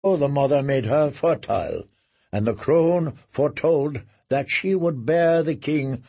The mother made her fertile, and the crone foretold that she would bear the king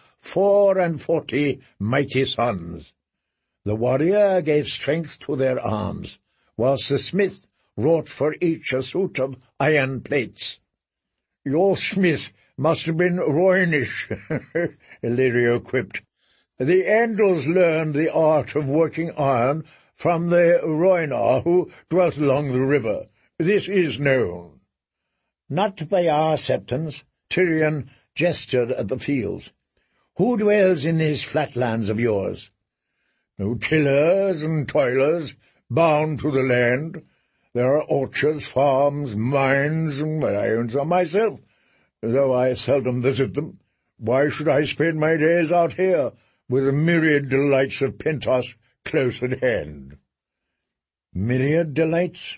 44 mighty sons. The warrior gave strength to their arms, whilst the smith wrought for each a suit of iron plates. "Your smith must have been Rhoynish," Illyrio quipped. "The Andals learned the art of working iron from the Rhoynar who dwelt along the river. This is known." "Not by our septons," Tyrion gestured at the fields. "Who dwells in these flatlands of yours?" "No tillers and toilers, bound to the land. There are orchards, farms, mines, and I own some myself, though I seldom visit them. Why should I spend my days out here, with the myriad delights of Pentos close at hand?" "Myriad delights?"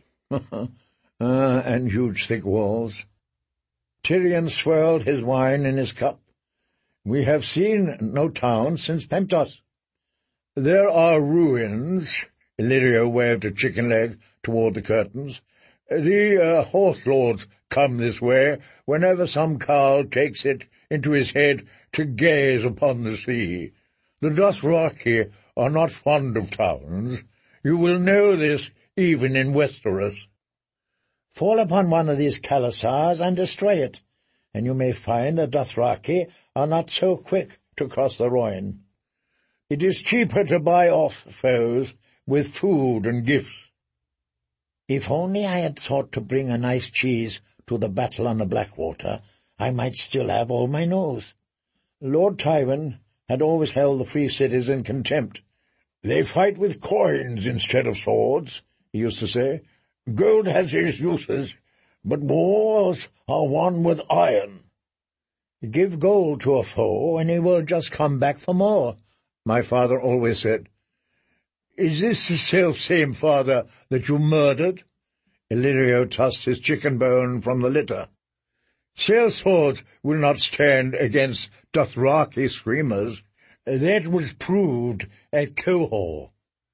And huge thick walls. Tyrion swirled his wine in his cup. "We have seen no town since Pentos." "There are ruins." Illyrio waved a chicken leg toward the curtains. "The horse lords come this way whenever some carle takes it into his head to gaze upon the sea. The Dothraki are not fond of towns. You will know this even in Westeros. Fall upon one of these khalasars and destroy it, and you may find the Dothraki are not so quick to cross the Rhoyne. It is cheaper to buy off foes with food and gifts." "If only I had thought to bring a nice cheese to the battle on the Blackwater, I might still have all my nose." Lord Tywin had always held the free cities in contempt. "They fight with coins instead of swords," he used to say. "Gold has its uses, but wars are won with iron." "Give gold to a foe, and he will just come back for more," my father always said. "Is this the self-same father that you murdered?" Illyrio tossed his chicken bone from the litter. "Sellswords will not stand against Dothraki screamers. That was proved at Quhor."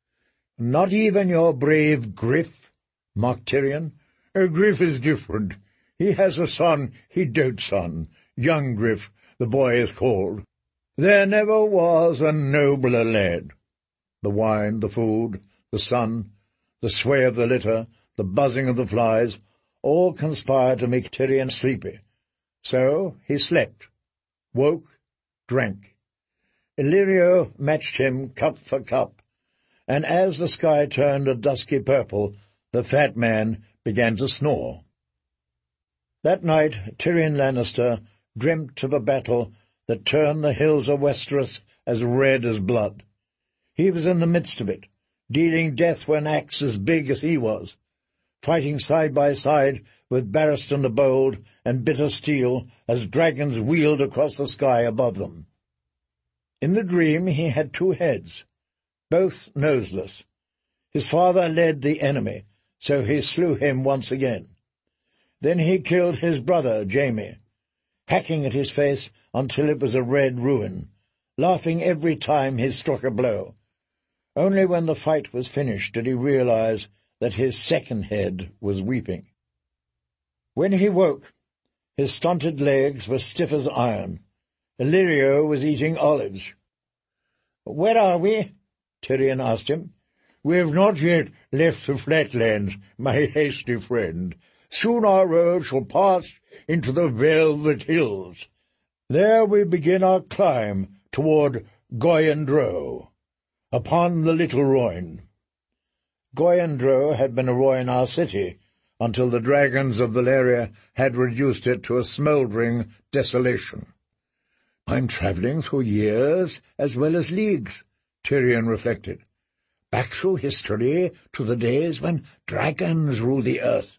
"Not even your brave Griff?" mocked Tyrion. "Griff is different. He has a son he dotes on. Young Griff, the boy is called. There never was a nobler lad." The wine, the food, the sun, the sway of the litter, the buzzing of the flies, all conspired to make Tyrion sleepy. So he slept, woke, drank. Illyrio matched him cup for cup, and as the sky turned a dusky purple, the fat man began to snore. That night Tyrion Lannister dreamt of a battle that turned the hills of Westeros as red as blood. He was in the midst of it, dealing death with an axe as big as he was, fighting side by side with Barristan the Bold and Bitter Steel as dragons wheeled across the sky above them. In the dream he had two heads, both noseless. His father led the enemy, so he slew him once again. Then he killed his brother Jaime, hacking at his face until it was a red ruin, laughing every time he struck a blow. Only when the fight was finished did he realize that his second head was weeping. When he woke, his stunted legs were stiff as iron. Illyrio was eating olives. "Where are we?" Tyrion asked him. "We have not yet left the flatlands, my hasty friend. Soon our road shall pass into the Velvet Hills. There we begin our climb toward Goyandro, upon the Little Rhoyne." Goyandro had been a Rhoynar city until the dragons of Valyria had reduced it to a smouldering desolation. "I'm travelling through years as well as leagues," Tyrion reflected. "Back through history to the days when dragons ruled the earth."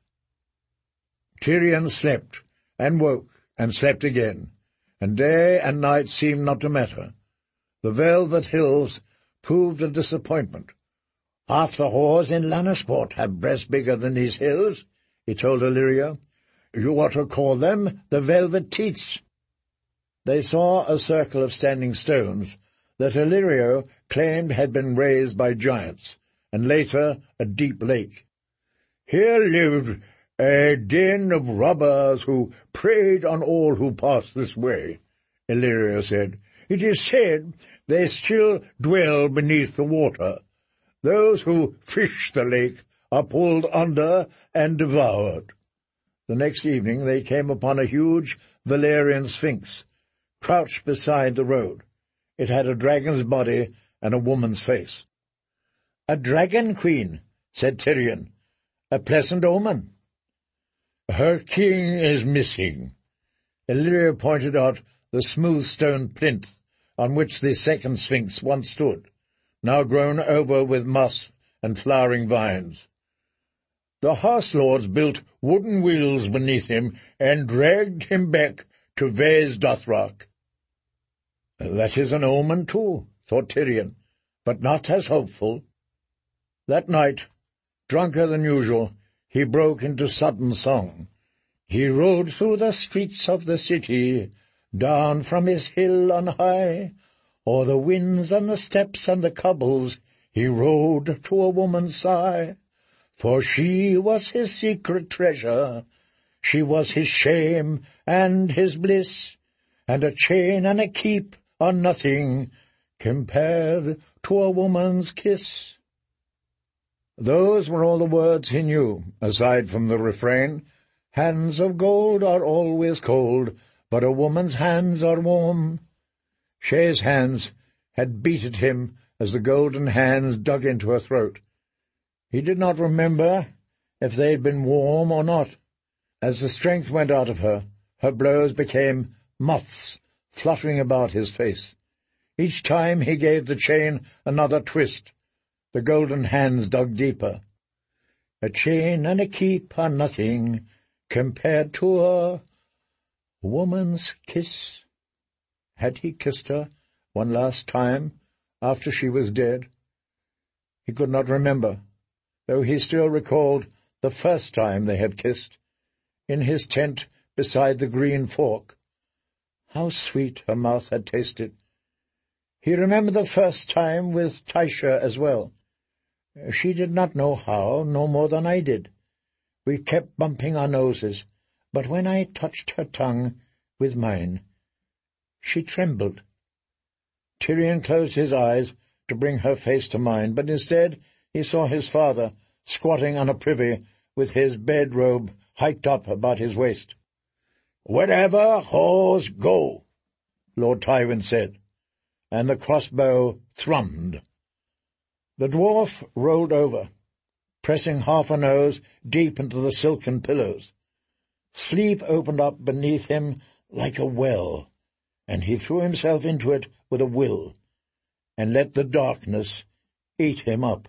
Tyrion slept, and woke, and slept again, and day and night seemed not to matter. The Velvet Hills proved a disappointment. "Half the whores in Lannisport have breasts bigger than these hills," he told Illyrio. "You ought to call them the Velvet Teats." They saw a circle of standing stones that Illyrio claimed had been raised by giants, and later a deep lake. "Here lived "A den of robbers who preyed on all who passed this way," Illyrio said. "It is said they still dwell beneath the water. Those who fish the lake are pulled under and devoured." The next evening they came upon a huge Valerian sphinx, crouched beside the road. It had a dragon's body and a woman's face. "A dragon queen," said Tyrion. "A pleasant omen." "Her king is missing." Illyrio pointed out the smooth stone plinth on which the second sphinx once stood, now grown over with moss and flowering vines. "The horse lords built wooden wheels beneath him and dragged him back to Vez Dothrak." "That is an omen too," thought Tyrion, "but not as hopeful." That night, drunker than usual, he broke into sudden song. He rode through the streets of the city, down from his hill on high. O'er the winds and the steps and the cobbles he rode to a woman's sigh. For she was his secret treasure, she was his shame and his bliss, and a chain and a keep are nothing compared to a woman's kiss. Those were all the words he knew, aside from the refrain, "Hands of gold are always cold, but a woman's hands are warm." Shay's hands had beat at him as the golden hands dug into her throat. He did not remember if they had been warm or not. As the strength went out of her, her blows became moths fluttering about his face. Each time he gave the chain another twist. The golden hands dug deeper. "A chain and a keep are nothing compared to a woman's kiss." Had he kissed her one last time after she was dead? He could not remember, though he still recalled the first time they had kissed, in his tent beside the green fork. How sweet her mouth had tasted. He remembered the first time with Tysha as well. She did not know how, no more than I did. We kept bumping our noses, but when I touched her tongue with mine, she trembled. Tyrion closed his eyes to bring her face to mind, but instead he saw his father squatting on a privy with his bedrobe hiked up about his waist. "Wherever whores go," Lord Tywin said, and the crossbow thrummed. The dwarf rolled over, pressing half a nose deep into the silken pillows. Sleep opened up beneath him like a well, and he threw himself into it with a will, and let the darkness eat him up.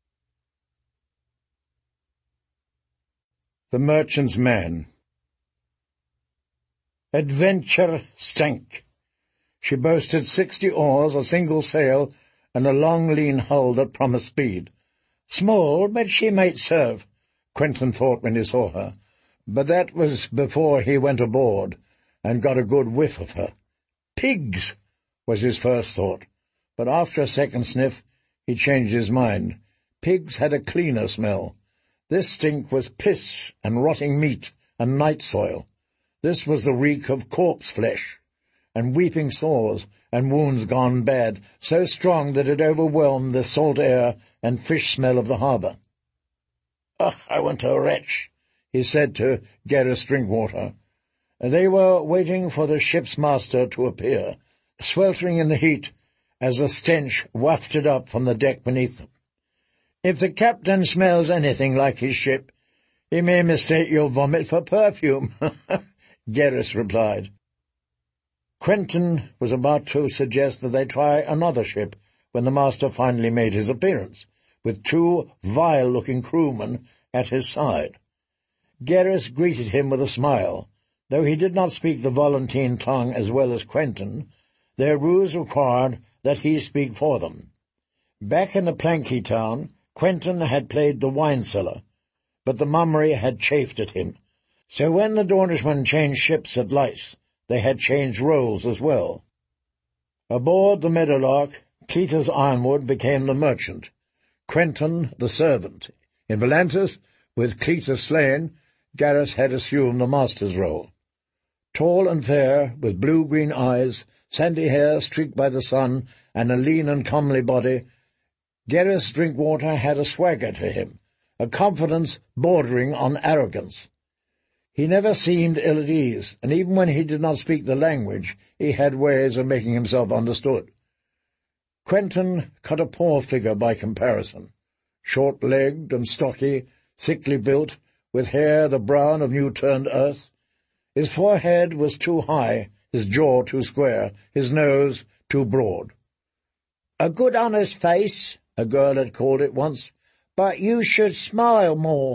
The Merchant's Man. Adventure stank. She boasted 60 oars, a single sail, and a long, lean hull that promised speed. Small, but she might serve, Quentin thought when he saw her. But that was before he went aboard and got a good whiff of her. Pigs was his first thought, but after a second sniff he changed his mind. Pigs had a cleaner smell. This stink was piss and rotting meat and night soil. This was the reek of corpse flesh, and weeping sores and wounds gone bad, so strong that it overwhelmed the salt air and fish smell of the harbour. "I want a wretch," he said to Gareth Drinkwater. They were waiting for the ship's master to appear, sweltering in the heat as the stench wafted up from the deck beneath them. "If the captain smells anything like his ship, he may mistake your vomit for perfume," Gareth replied. Quentin was about to suggest that they try another ship when the master finally made his appearance, with 2 vile-looking crewmen at his side. Gareth greeted him with a smile. Though he did not speak the Volantene tongue as well as Quentin, their ruse required that he speak for them. Back in the Planky town, Quentin had played the wine-seller, but the mummery had chafed at him. So when the Dornishmen changed ships at Lyce, they had changed roles as well. Aboard the Meadowlark, Cletus Ironwood became the merchant, Quentin the servant. In Volantis, with Cletus slain, Gareth had assumed the master's role. Tall and fair, with blue-green eyes, sandy hair streaked by the sun, and a lean and comely body, Gareth Drinkwater had a swagger to him, a confidence bordering on arrogance. He never seemed ill at ease, and even when he did not speak the language, he had ways of making himself understood. Quentin cut a poor figure by comparison, short-legged and stocky, thickly built, with hair the brown of new-turned earth. His forehead was too high, his jaw too square, his nose too broad. "A good honest face," a girl had called it once, "but you should smile more."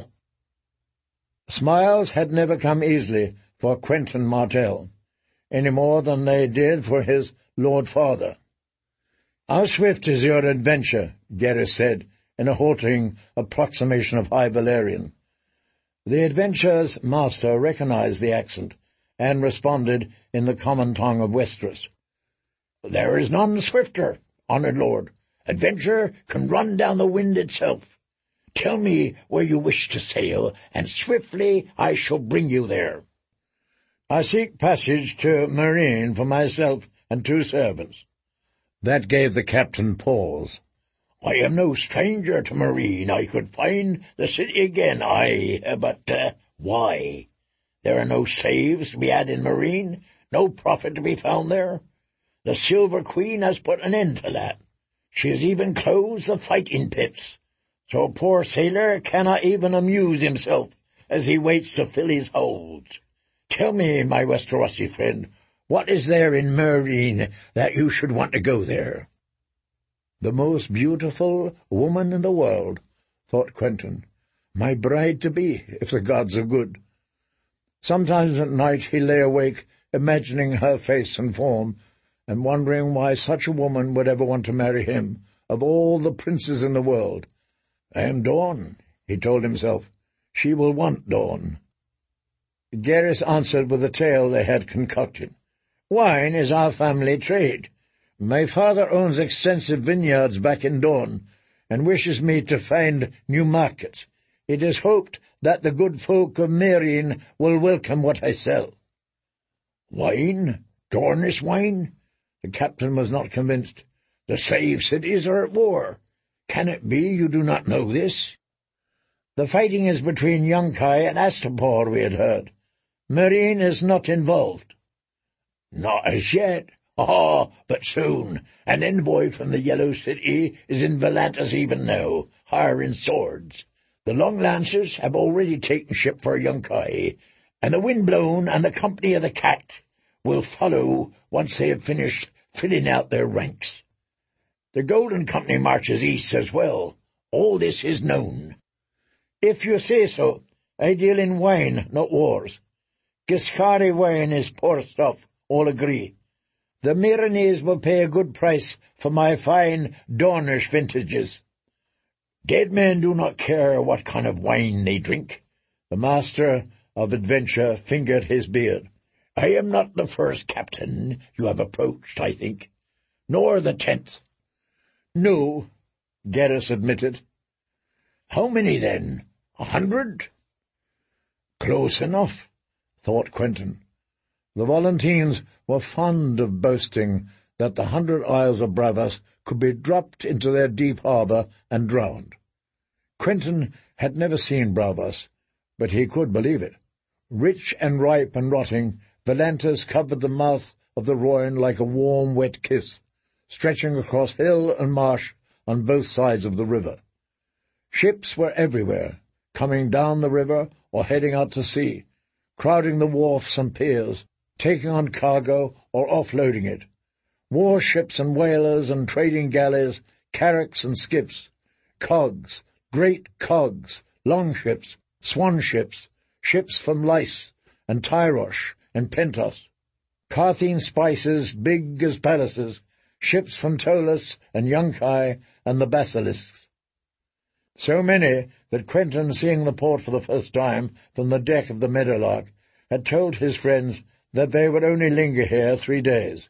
Smiles had never come easily for Quentin Martell, any more than they did for his Lord Father. "How swift is your adventure?" Gareth said, in a halting approximation of High Valyrian. The adventure's master recognized the accent, and responded in the common tongue of Westeros. "There is none swifter, honoured lord. Adventure can run down the wind itself. Tell me where you wish to sail, and swiftly I shall bring you there." "I seek passage to Meereen for myself and 2 servants. That gave the captain pause. "I am no stranger to Meereen. I could find the city again, but why? There are no slaves to be had in Meereen, no profit to be found there. The Silver Queen has put an end to that. She has even closed the fighting pits, so a poor sailor cannot even amuse himself as he waits to fill his holds. Tell me, my Westerosi friend, what is there in Meereen that you should want to go there?" "The most beautiful woman in the world," thought Quentin. "My bride-to-be, if the gods are good." Sometimes at night he lay awake, imagining her face and form, and wondering why such a woman would ever want to marry him, of all the princes in the world. "I am Dawn," he told himself. "She will want Dawn." Gareth answered with a tale they had concocted. "Wine is our family trade. My father owns extensive vineyards back in Dawn, and wishes me to find new markets. It is hoped that the good folk of Meereen will welcome what I sell." "Wine? Dornish wine?" The captain was not convinced. "The slave cities are at war. Can it be you do not know this?" "The fighting is between Yunkai and Astapor, we had heard. Meereen is not involved." "Not as yet. But soon. An envoy from the Yellow City is in Volantis even now, hiring swords. The Long Lancers have already taken ship for Yunkai, and the Windblown and the Company of the Cat will follow once they have finished filling out their ranks. The Golden Company marches east as well. All this is known." "If you say so, I deal in wine, not wars. Giscari wine is poor stuff, all agree. The Meereenese will pay a good price for my fine Dornish vintages." "Dead men do not care what kind of wine they drink." The master of adventure fingered his beard. "I am not the first captain you have approached, I think, nor the 10th. "No," Gareth admitted. "How many, then? 100? "Close enough," thought Quentin. The Volantines were fond of boasting that the 100 Isles of Bravos could be dropped into their deep harbour and drowned. Quentin had never seen Bravos, but he could believe it. Rich and ripe and rotting, Volantis covered the mouth of the Rhoyne like a warm, wet kiss, stretching across hill and marsh on both sides of the river. Ships were everywhere, coming down the river or heading out to sea, crowding the wharfs and piers, taking on cargo or offloading it. Warships and whalers and trading galleys, carracks and skiffs, cogs, great cogs, longships, swan ships, ships from Lys and Tyrosh and Pentos, Carthene spices big as palaces, ships from Ptolis and Yunkai and the Basilisks. So many that Quentin, seeing the port for the first time from the deck of the Meadowlark, had told his friends that they would only linger here 3 days.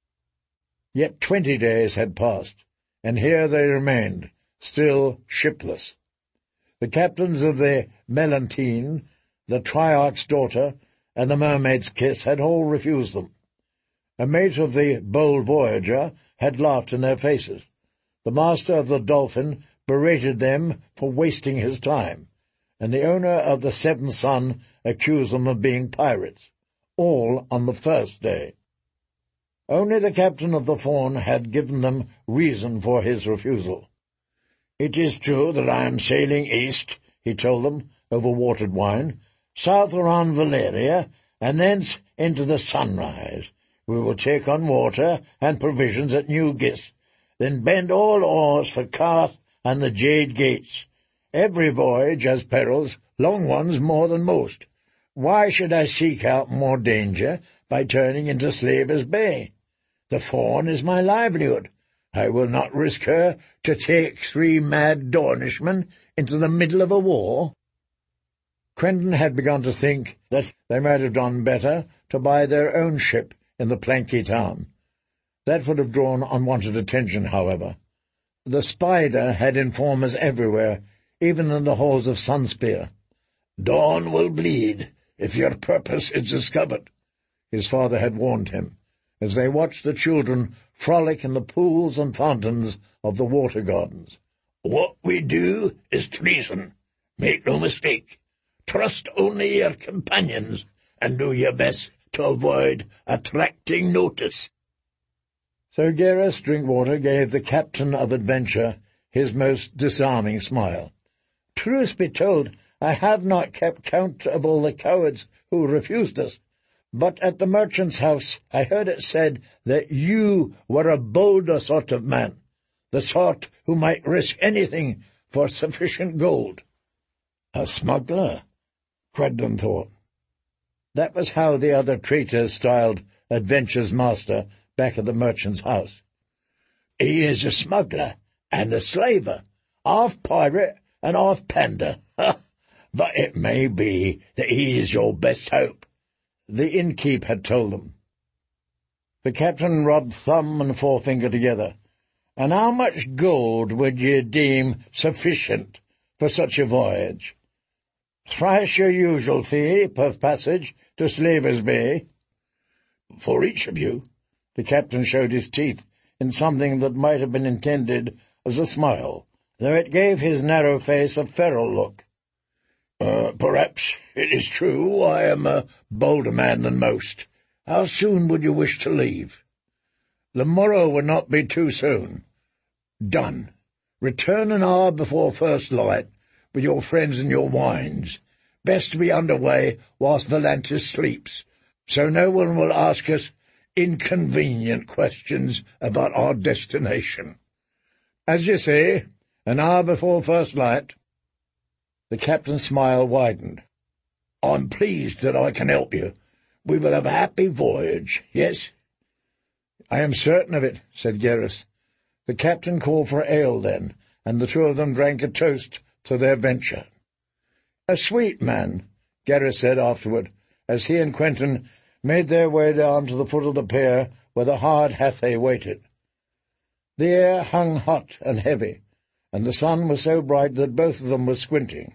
Yet 20 days had passed, and here they remained, still shipless. The captains of the Melantine, the Triarch's daughter, and the Mermaid's Kiss had all refused them. A mate of the Bold Voyager had laughed in their faces. The master of the Dolphin berated them for wasting his time, and the owner of the Seventh Son accused them of being pirates, all on the first day. Only the captain of the Fawn had given them reason for his refusal. "It is true that I am sailing east," he told them, over watered wine, "south around Valeria, and thence into the sunrise. We will take on water and provisions at New Gis, then bend all oars for Carth and the Jade Gates. Every voyage has perils, long ones more than most. Why should I seek out more danger by turning into Slaver's Bay? The Fawn is my livelihood. I will not risk her to take 3 mad Dornishmen into the middle of a war." Quentin had begun to think that they might have done better to buy their own ship in the Planky town. That would have drawn unwanted attention, however. The Spider had informers everywhere, even in the halls of Sunspear. "Dawn will bleed if your purpose is discovered," his father had warned him, as they watched the children frolic in the pools and fountains of the water gardens. "What we do is treason. Make no mistake. Trust only your companions, and do your best to avoid attracting notice." So Garrus Drinkwater gave the captain of adventure his most disarming smile. "Truth be told, I have not kept count of all the cowards who refused us, but at the merchant's house I heard it said that you were a bolder sort of man, the sort who might risk anything for sufficient gold." A smuggler, Quentin thought. That was how the other traitors styled Adventure's master back at the merchant's house. "He is a smuggler and a slaver, half pirate and half pander. But it may be that he is your best hope," the innkeep had told them. The captain rubbed thumb and forefinger together. "And how much gold would ye deem sufficient for such a voyage?" "Thrice your usual fee per passage to Slaver's Bay." "For each of you?" The captain showed his teeth in something that might have been intended as a smile, though it gave his narrow face a feral look. Perhaps it is true I am a bolder man than most. How soon would you wish to leave?" "The morrow would not be too soon." "Done. Return an hour before first light, with your friends and your wines. Best to be under way whilst Volantis sleeps, so no one will ask us inconvenient questions about our destination. As you say, an hour before first light." The captain's smile widened. "I'm pleased that I can help you. We will have a happy voyage, yes?" "I am certain of it," said Garrus. The captain called for ale then, and the two of them drank a toast to their venture. "A sweet man," Garrus said afterward, as he and Quentin made their way down to the foot of the pier where the hard Hathay waited. The air hung hot and heavy, and the sun was so bright that both of them were squinting.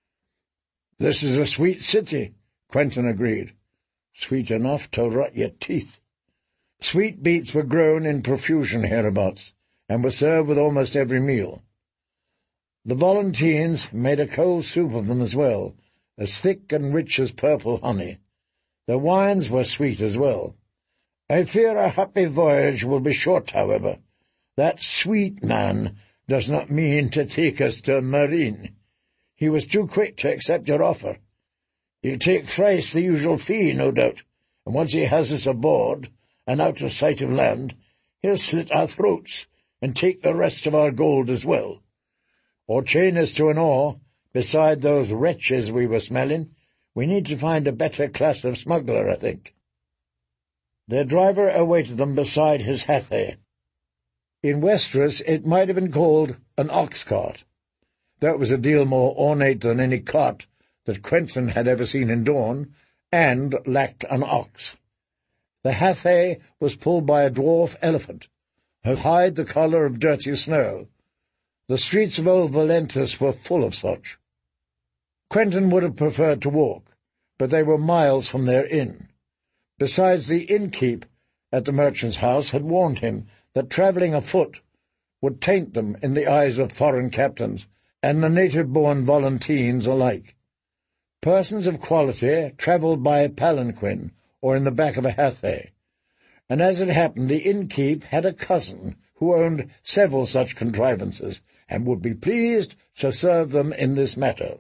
"This is a sweet city," Quentin agreed. "Sweet enough to rot your teeth." Sweet beets were grown in profusion hereabouts, and were served with almost every meal. The Volantines made a cold soup of them as well, as thick and rich as purple honey. Their wines were sweet as well. "I fear our happy voyage will be short, however. That sweet man does not mean to take us to Marine. He was too quick to accept your offer. He'll take thrice the usual fee, no doubt, and once he has us aboard, and out of sight of land, he'll slit our throats and take the rest of our gold as well. Or chain us to an oar, beside those wretches we were smelling. We need to find a better class of smuggler, I think." Their driver awaited them beside his Hathay. In Westeros it might have been called an ox-cart. That was a deal more ornate than any cart that Quentin had ever seen in Dorne, and lacked an ox. The Hathay was pulled by a dwarf elephant, who hide the colour of dirty snow. The streets of old Volantis were full of such. Quentin would have preferred to walk, but they were miles from their inn. Besides, the innkeep at the merchant's house had warned him that travelling afoot would taint them in the eyes of foreign captains and the native-born volunteers alike. Persons of quality travelled by palanquin or in the back of a hathay, and as it happened, the innkeep had a cousin who owned several such contrivances, and would be pleased to serve them in this matter.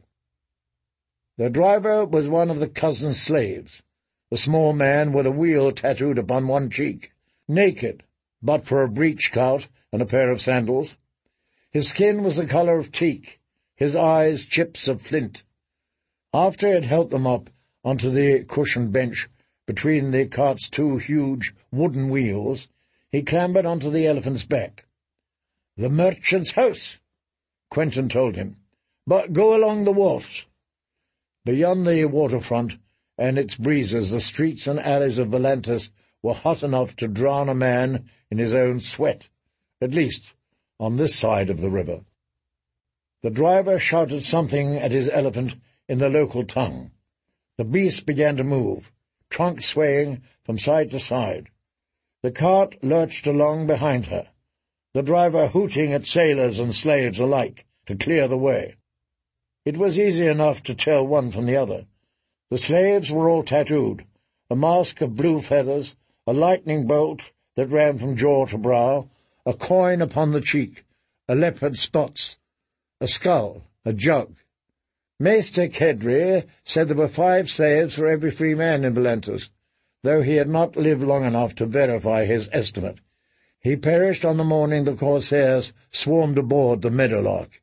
The driver was one of the cousin's slaves, a small man with a wheel tattooed upon one cheek, naked, but for a breech-clout and a pair of sandals. His skin was the colour of teak, his eyes chips of flint. After he had helped them up onto the cushioned bench between the cart's two huge wooden wheels, he clambered onto the elephant's back. "The merchant's house," Quentin told him, "but go along the wharfs." Beyond the waterfront and its breezes, the streets and alleys of Volantis were hot enough to drown a man in his own sweat, at least on this side of the river. The driver shouted something at his elephant in the local tongue. The beast began to move, trunk swaying from side to side. The cart lurched along behind her, the driver hooting at sailors and slaves alike to clear the way. It was easy enough to tell one from the other. The slaves were all tattooed, a mask of blue feathers, a lightning bolt that ran from jaw to brow, a coin upon the cheek, a leopard's spots, a skull, a jug. Maester Kedri said there were 5 slaves for every free man in Volantis, though he had not lived long enough to verify his estimate. He perished on the morning the corsairs swarmed aboard the Meadowlark.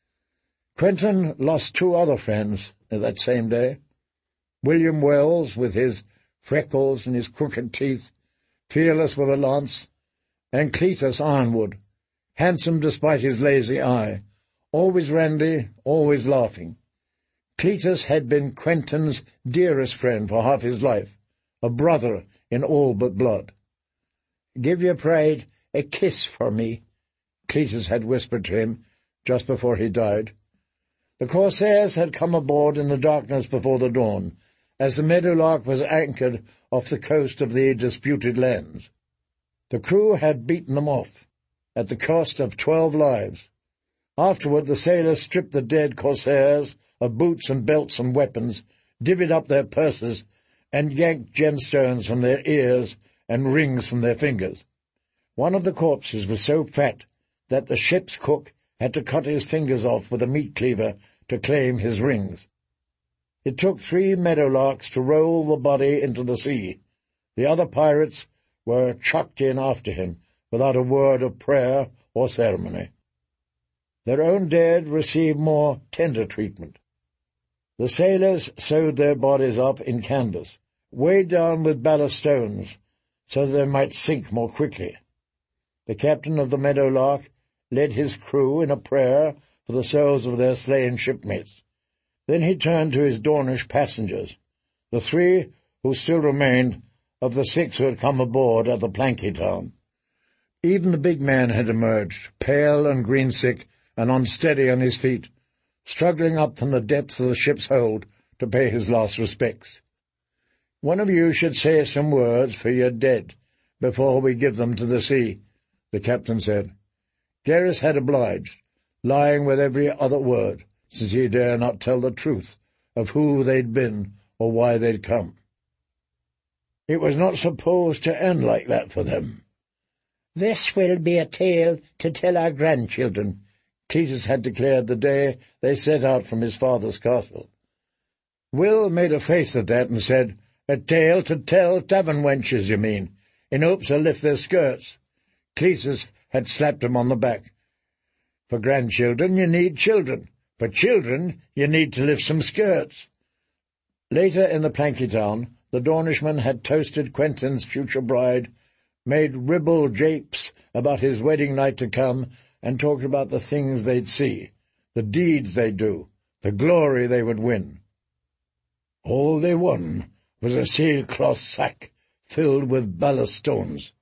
Quentin lost 2 other friends that same day. William Wells, with his freckles and his crooked teeth, fearless with a lance, and Cletus Ironwood, handsome despite his lazy eye, always randy, always laughing. Cletus had been Quentin's dearest friend for half his life, a brother in all but blood. "Give your pride a kiss for me," Cletus had whispered to him just before he died. The corsairs had come aboard in the darkness before the dawn, as the Meadowlark was anchored off the coast of the disputed lands. The crew had beaten them off, at the cost of 12 lives. Afterward the sailors stripped the dead corsairs of boots and belts and weapons, divvied up their purses, and yanked gemstones from their ears and rings from their fingers. One of the corpses was so fat that the ship's cook had to cut his fingers off with a meat cleaver to claim his rings. It took 3 Meadowlarks to roll the body into the sea. The other pirates were chucked in after him, without a word of prayer or ceremony. Their own dead received more tender treatment. The sailors sewed their bodies up in canvas, weighed down with ballast stones, so that they might sink more quickly. The captain of the Meadowlark led his crew in a prayer for the souls of their slain shipmates. Then he turned to his Dornish passengers, the 3 who still remained of the 6 who had come aboard at the Planky Town. Even the big man had emerged, pale and greensick and unsteady on his feet, struggling up from the depths of the ship's hold to pay his last respects. "One of you should say some words for your dead before we give them to the sea," the captain said. Garrus had obliged, lying with every other word, since he dare not tell the truth of who they'd been or why they'd come. "It was not supposed to end like that for them." "This will be a tale to tell our grandchildren," Cletus had declared the day they set out from his father's castle. Will made a face at that and said, "A tale to tell tavern wenches, you mean, in hopes to lift their skirts." Cletus had slapped him on the back. "For grandchildren you need children. For children you need to lift some skirts." Later in the Planky Town, the Dornishman had toasted Quentin's future bride, made ribald japes about his wedding night to come, and talked about the things they'd see, the deeds they'd do, the glory they would win. All they won was a sailcloth sack filled with ballast stones.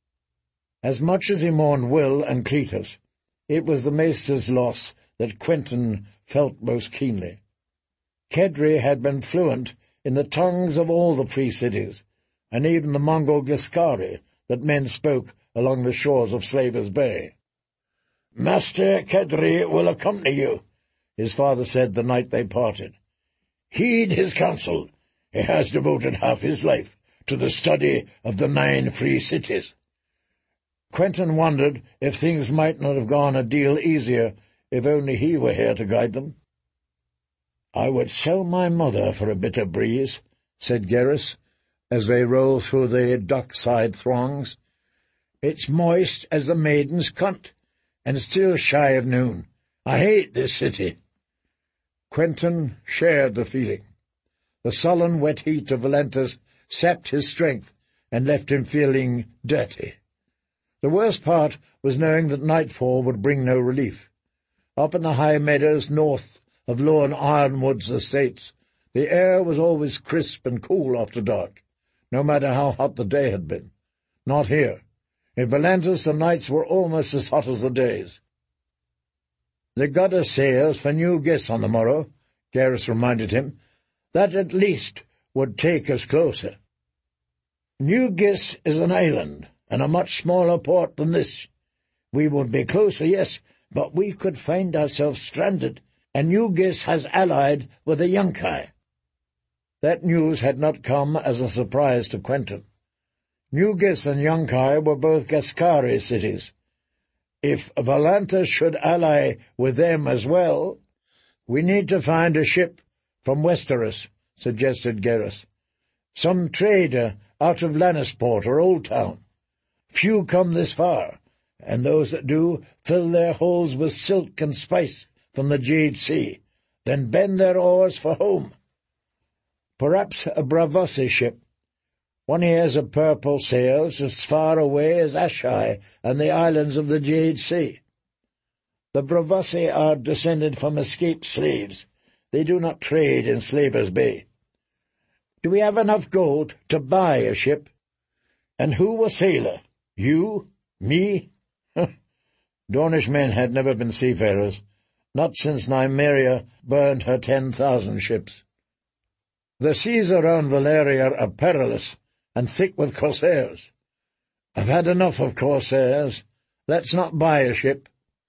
As much as he mourned Will and Cletus, it was the maester's loss that Quentin felt most keenly. Kedri had been fluent in the tongues of all the free cities, and even the Mongol Giscari that men spoke along the shores of Slavers Bay. "Master Kedri will accompany you," his father said the night they parted. "Heed his counsel. He has devoted half his life to the study of the 9 free cities." Quentin wondered if things might not have gone a deal easier if only he were here to guide them. "I would sell my mother for a bit of breeze," said Garrus, as they rolled through the dockside throngs. "It's moist as the maiden's cunt, and still shy of noon. I hate this city." Quentin shared the feeling. The sullen, wet heat of Valentis sapped his strength and left him feeling dirty. The worst part was knowing that nightfall would bring no relief. Up in the high meadows north of Lorne Ironwood's estates, the air was always crisp and cool after dark, no matter how hot the day had been. Not here. In Valentis the nights were almost as hot as the days. "The goddess sails for New Gis on the morrow," Garrus reminded him. "That at least would take us closer." "New Gis is an island, and a much smaller port than this. We would be closer, yes, but we could find ourselves stranded, and New Gis has allied with the Yunkai." That news had not come as a surprise to Quentin. New Gis and Yunkai were both Giscari cities. If Valentis should ally with them as well— "We need to find a ship from Westeros," suggested Garrus. "Some trader out of Lannisport or Old Town. Few come this far, and those that do fill their holds with silk and spice from the Jade Sea, then bend their oars for home. Perhaps a Braavosi ship. One hears of purple sails as far away as Ashai and the islands of the Jade Sea. The Braavosi are descended from escaped slaves. They do not trade in Slavers Bay. Do we have enough gold to buy a ship? And who a sailor? You? Me?" Dornish men had never been seafarers, not since Nymeria burned her 10,000 ships. "The seas around Valeria are perilous and thick with corsairs. I've had enough of corsairs. Let's not buy a ship."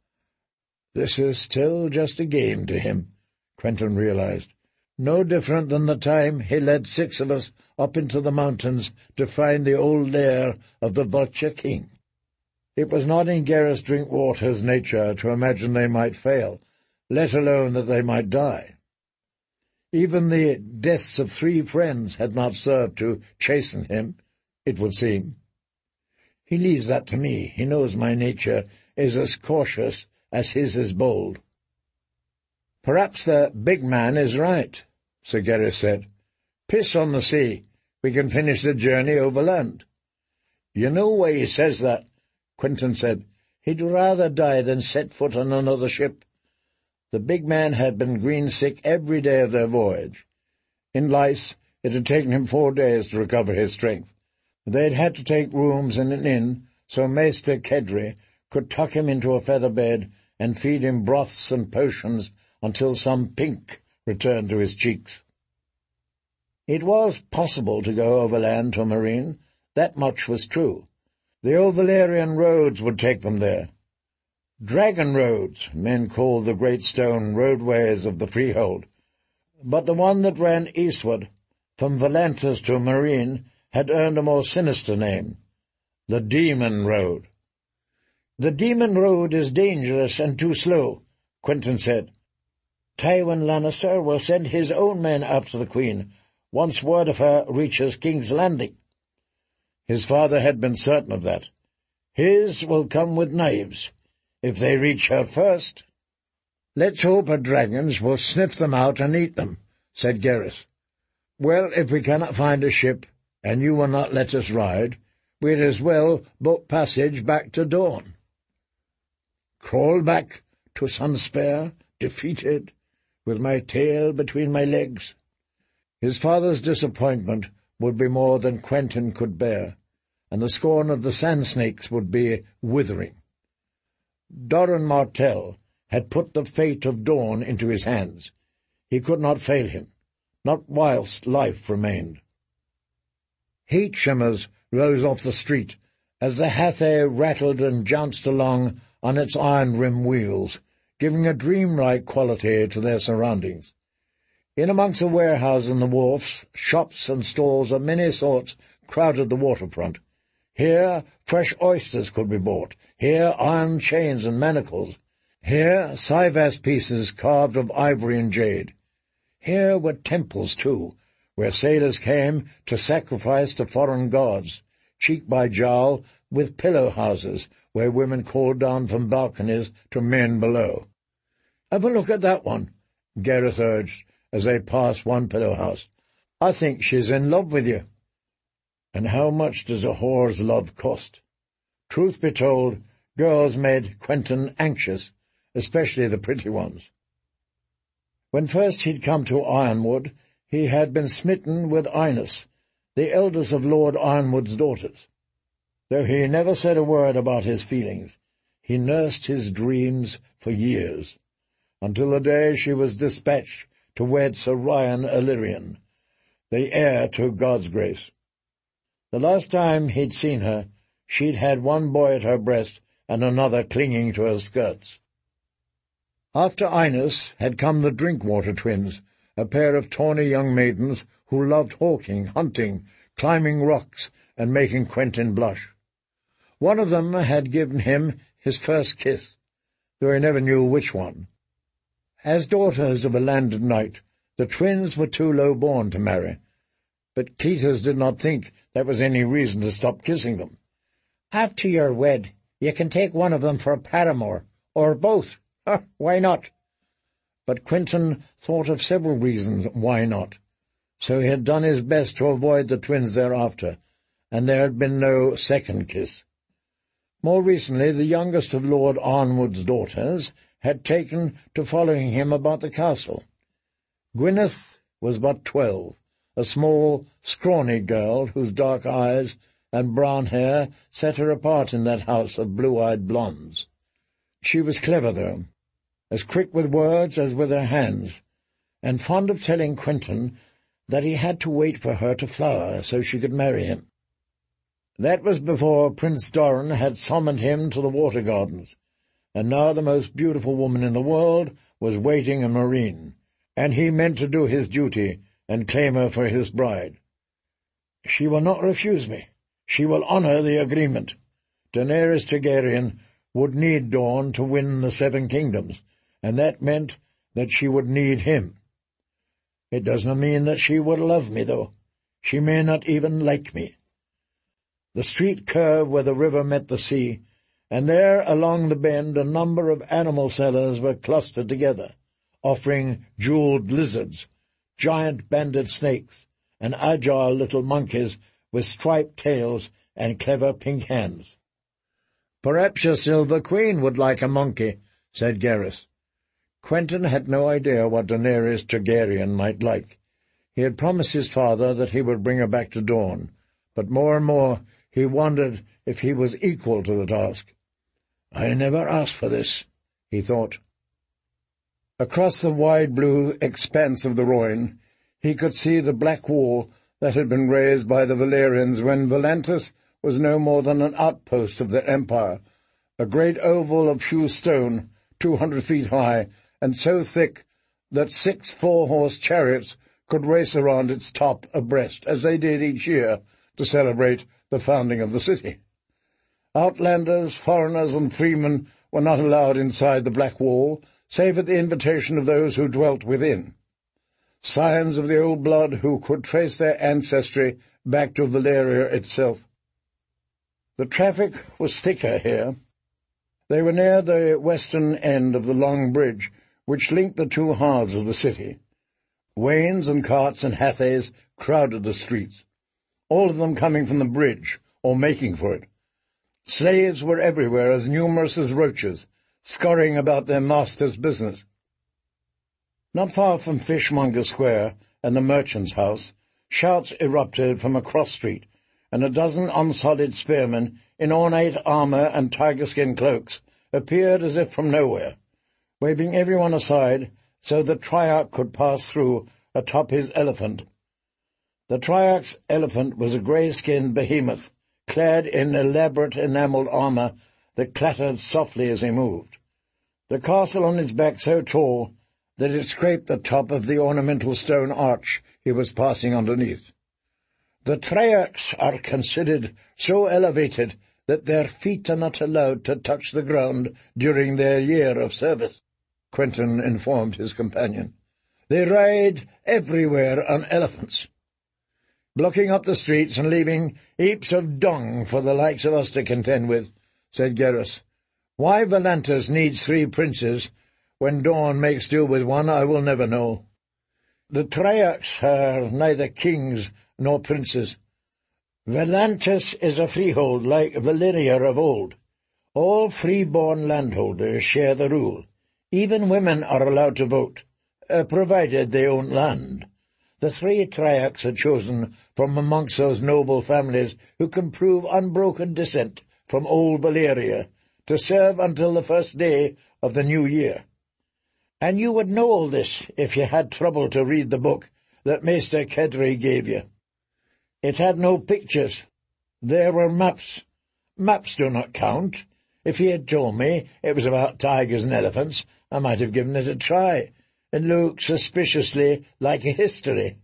This is still just a game to him, Quentin realized. No different than the time he led 6 of us up into the mountains to find the old lair of the Vulture King. It was not in Garrus Drinkwater's nature to imagine they might fail, let alone that they might die. Even the deaths of 3 friends had not served to chasten him, it would seem. He leaves that to me. He knows my nature is as cautious as his is bold. "Perhaps the big man is right," Sir Garrus said. "Piss on the sea. We can finish the journey overland." "You know why he says that," Quentin said. "He'd rather die than set foot on another ship." The big man had been green-sick every day of their voyage. In Lyce it had taken him 4 days to recover his strength. They had had to take rooms in an inn so Maester Kedri could tuck him into a feather bed and feed him broths and potions until some pink returned to his cheeks. It was possible to go overland to Meereen. That much was true. The old Valyrian roads would take them there. Dragon roads, men called the great stone roadways of the freehold. But the one that ran eastward, from Valentis to Meereen, had earned a more sinister name— the Demon Road. "The Demon Road is dangerous and too slow," Quentin said. "Tywin Lannister will send his own men after the Queen, once word of her reaches King's Landing." His father had been certain of that. "His will come with knives, if they reach her first." "Let's hope her dragons will sniff them out and eat them," said Garrus. "Well, if we cannot find a ship, and you will not let us ride, we'd as well book passage back to Dorne." "Crawl back to Sunspear, defeated, with my tail between my legs." His father's disappointment would be more than Quentin could bear, and the scorn of the Sand Snakes would be withering. Doran Martell had put the fate of Dorne into his hands. He could not fail him. not whilst life remained. Heat shimmers rose off the street as the Hathay rattled and jounced along on its iron-rim wheels, giving a dreamlike quality to their surroundings. In amongst the warehouses and the wharfs, shops and stalls of many sorts crowded the waterfront. Here fresh oysters could be bought, here iron chains and manacles, here sivas pieces carved of ivory and jade. Here were temples, too, where sailors came to sacrifice to foreign gods, cheek by jowl with pillow-houses where women called down from balconies to men below. "Have a look at that one," Gareth urged as they passed one pillow-house. "I think she's in love with you." And how much does a whore's love cost? Truth be told, girls made Quentin anxious, especially the pretty ones. When first he'd come to Ironwood, he had been smitten with Innes, the eldest of Lord Ironwood's daughters. Though he never said a word about his feelings, he nursed his dreams for years, until the day she was dispatched to wed Sir Ryan Illyrian, the heir to God's grace. The last time he'd seen her, she'd had one boy at her breast and another clinging to her skirts. After Innes had come the Drinkwater twins, a pair of tawny young maidens who loved hawking, hunting, climbing rocks, and making Quentin blush. One of them had given him his first kiss, though he never knew which one. As daughters of a landed knight, the twins were too low-born to marry, but Cletus did not think that was any reason to stop kissing them. "After you're wed, you can take one of them for a paramour, or both. Why not?" But Quentin thought of several reasons why not, so he had done his best to avoid the twins thereafter, and there had been no second kiss. More recently, the youngest of Lord Arnwood's daughters had taken to following him about the castle. Gwyneth was but 12, a small, scrawny girl whose dark eyes and brown hair set her apart in that house of blue-eyed blondes. She was clever, though, as quick with words as with her hands, and fond of telling Quentin that he had to wait for her to flower so she could marry him. That was before Prince Doran had summoned him to the Water Gardens, and now the most beautiful woman in the world was waiting in Meereen, and he meant to do his duty and claim her for his bride. "She will not refuse me. She will honour the agreement. Daenerys Targaryen would need Dorne to win the 7 kingdoms, and that meant that she would need him. It does not mean that she would love me, though. She may not even like me." The street curved where the river met the sea, and there along the bend a number of animal sellers were clustered together, offering jewelled lizards, giant banded snakes, and agile little monkeys with striped tails and clever pink hands. "Perhaps your Silver Queen would like a monkey," said Gareth. Quentin had no idea what Daenerys Targaryen might like. He had promised his father that he would bring her back to Dorne, but more and more he wondered if he was equal to the task. "I never asked for this," he thought. Across the wide blue expanse of the Rhoyne, he could see the black wall that had been raised by the Valyrians when Volantis was no more than an outpost of their empire, a great oval of hewn stone, 200 feet high, and so thick that 6 four-horse chariots could race around its top abreast, as they did each year, to celebrate the founding of the city. Outlanders, foreigners, and freemen were not allowed inside the black wall, save at the invitation of those who dwelt within. Scions of the old blood who could trace their ancestry back to Valyria itself. The traffic was thicker here. They were near the western end of the long bridge which linked the two halves of the city. Wains and carts and Hathays crowded the streets, all of them coming from the bridge, or making for it. Slaves were everywhere, as numerous as roaches, scurrying about their master's business. Not far from Fishmonger Square and the merchant's house, shouts erupted from a cross-street, and a dozen unsullied spearmen in ornate armour and tiger-skin cloaks appeared as if from nowhere, waving everyone aside so that Triarch could pass through atop his elephant. The Triarch's elephant was a grey-skinned behemoth, clad in elaborate enamelled armour that clattered softly as he moved. The castle on his back so tall that it scraped the top of the ornamental stone arch he was passing underneath. The Triarchs are considered so elevated that their feet are not allowed to touch the ground during their year of service, Quentin informed his companion. They ride everywhere on elephants, blocking up the streets and leaving heaps of dung for the likes of us to contend with, said Garrus. Why Volantis needs 3 princes when Dawn makes do with one, I will never know. The Triarchs are neither kings nor princes. Volantis is a freehold like Valyria of old. All free-born landholders share the rule. Even women are allowed to vote, provided they own land. The 3 Triarchs are chosen from amongst those noble families who can prove unbroken descent from old Valyria to serve until the first day of the new year. And you would know all this if you had trouble to read the book that Maester Kedri gave you. It had no pictures. There were maps. Maps do not count. If he had told me it was about tigers and elephants, I might have given it a try. It looked suspiciously like a history.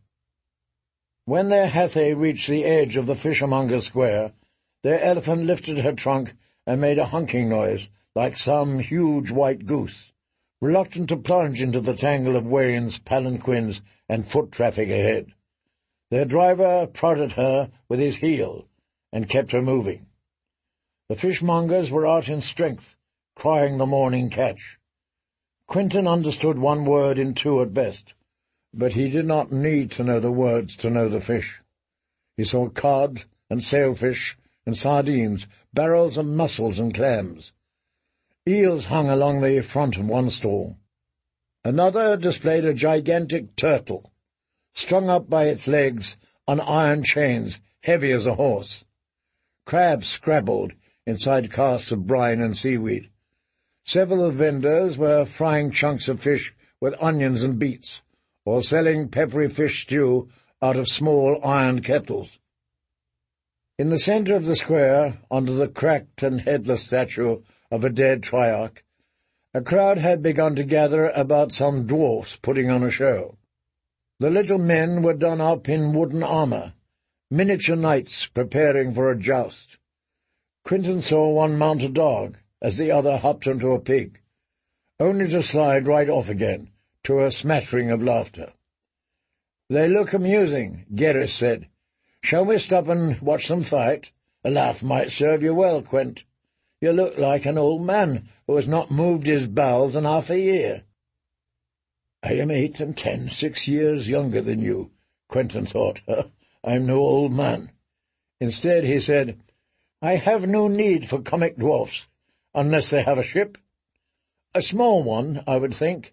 When their Hathay reached the edge of the Fishermonger Square, their elephant lifted her trunk and made a honking noise, like some huge white goose, reluctant to plunge into the tangle of wains, palanquins, and foot traffic ahead. Their driver prodded her with his heel and kept her moving. The fishmongers were out in strength, crying the morning catch. Quentin understood 1 word in 2 at best, but he did not need to know the words to know the fish. He saw cod and sailfish and sardines, barrels of mussels and clams. Eels hung along the front of one stall. Another displayed a gigantic turtle, strung up by its legs on iron chains heavy as a horse. Crabs scrabbled inside casks of brine and seaweed. Several vendors were frying chunks of fish with onions and beets, or selling peppery fish stew out of small iron kettles. In the centre of the square, under the cracked and headless statue of a dead Triarch, a crowd had begun to gather about some dwarfs putting on a show. The little men were done up in wooden armour, miniature knights preparing for a joust. Quentin saw one mount a dog as the other hopped onto a pig, only to slide right off again, to a smattering of laughter. "They look amusing," Garrus said. "Shall we stop and watch them fight? A laugh might serve you well, Quent. You look like an old man who has not moved his bowels in half a year." "I am 8 and 10, 6 years younger than you," Quentin thought. "I am no old man." Instead he said, "I have no need for comic dwarfs, unless they have a ship. A small one, I would think."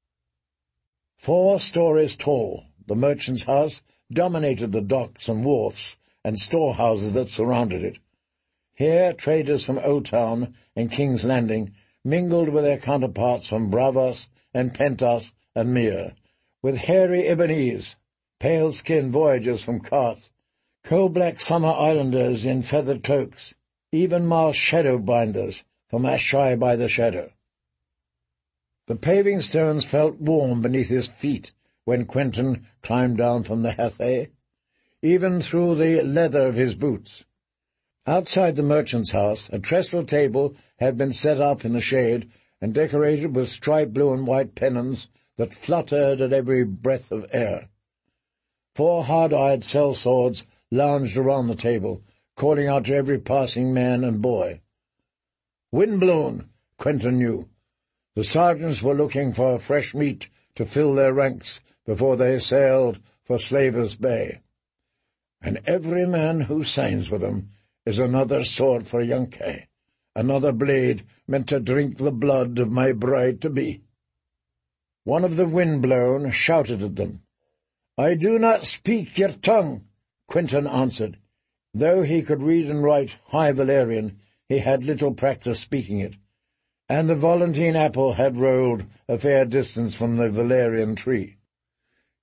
4 stories tall, the merchant's house dominated the docks and wharfs and storehouses that surrounded it. Here traders from Old Town and King's Landing mingled with their counterparts from Bravos and Pentos and Myr, with hairy Ibbenese, pale-skinned voyagers from Karth, coal-black summer islanders in feathered cloaks, even masked shadow-binders from Ashai by the Shadow. The paving stones felt warm beneath his feet when Quentin climbed down from the Hathay, even through the leather of his boots. Outside the merchant's house, a trestle table had been set up in the shade and decorated with striped blue and white pennons that fluttered at every breath of air. 4 hard-eyed sellswords lounged around the table, calling out to every passing man and boy. Windblown, Quentin knew. The sergeants were looking for fresh meat to fill their ranks before they sailed for Slaver's Bay. And every man who signs with them is another sword for Yunkai, another blade meant to drink the blood of my bride-to-be. One of the Windblown shouted at them. "I do not speak your tongue," Quentin answered. Though he could read and write High Valyrian, he had little practice speaking it, and the Volantine apple had rolled a fair distance from the Valyrian tree.